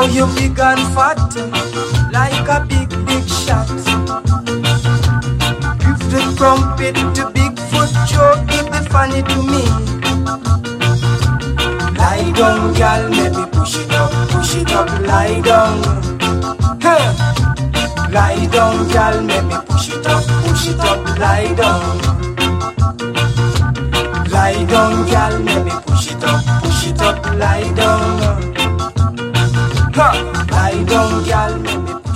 you big and fat, like a big, big shot. Give the trumpet to Bigfoot Joe, give the funny to me. Lie down, girl, maybe push it up, lie down. Huh. Lie down, girl, maybe push it up, lie down. Lie down, girl, maybe push it up, lie down. Huh. Lie down, girl, maybe